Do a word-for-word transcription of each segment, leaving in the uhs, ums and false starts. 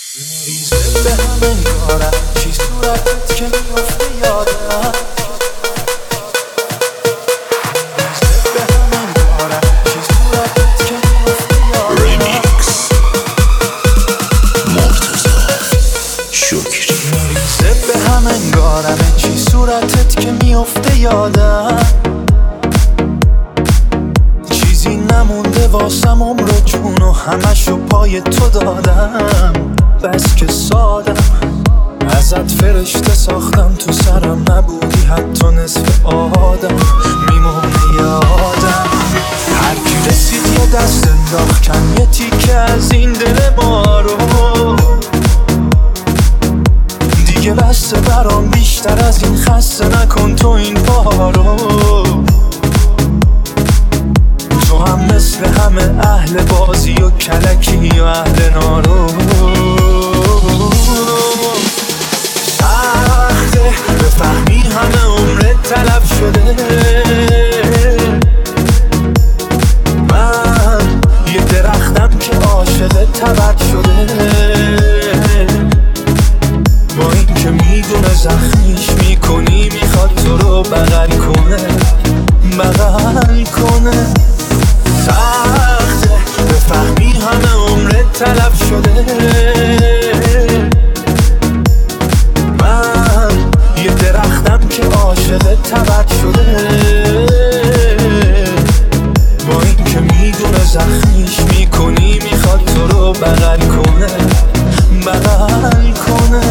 میریزه به هم انگارم چی صورتت که میافته یادم میریزه به هم انگارم چی صورتت که میافته یادم ریمیکس مرتضی شکری. میریزه به هم انگارم چی صورتت که میافته یادم چیزی نمونده واسم عمر و جون و همشو پای تو دادم بس که سادم ازت فرشته ساختم تو سرم نبودی حتی نصف آدم میمونه یادم هر کی رسید یه دست انداخت کن یه تیکه از این دل ما رو دیگه بسته برام بیشتر از این خسته نکن تو این پا رو تو هم مثل همه اهل بازی و کلکی و اهل نارو سخته بفهمی همه عمرت طلب شده من یه درختم که عاشق تبر شده با این که میدونه زخمیش میکنی میخواد تو رو بغل کنه بغل کنه سخته بفهمی همه عمرت طلب شده من یه درختم که عاشق تبر شده با این که میدونه زخمیش میکنی میخواد تو رو بغل کنه بغل کنه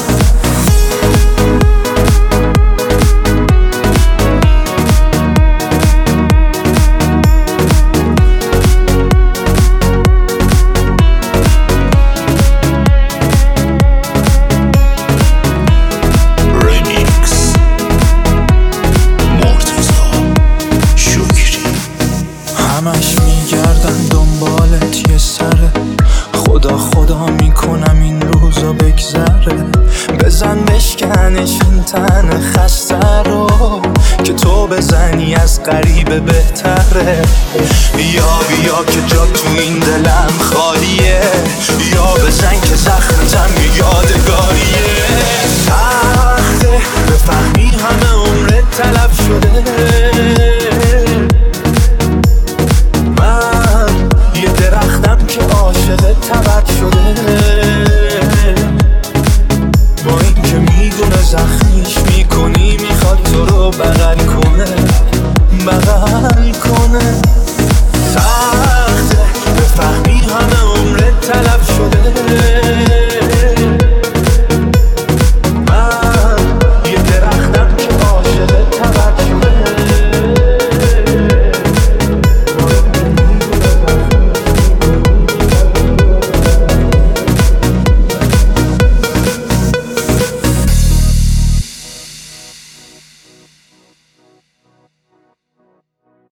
همش میگردن دنبالت یه سره خدا خدا میکنم این روزا بگذره بزن بشکنش این تن خسته رو که تو بزنی از غریبه بهتره بیا بیا که جا تو این دلم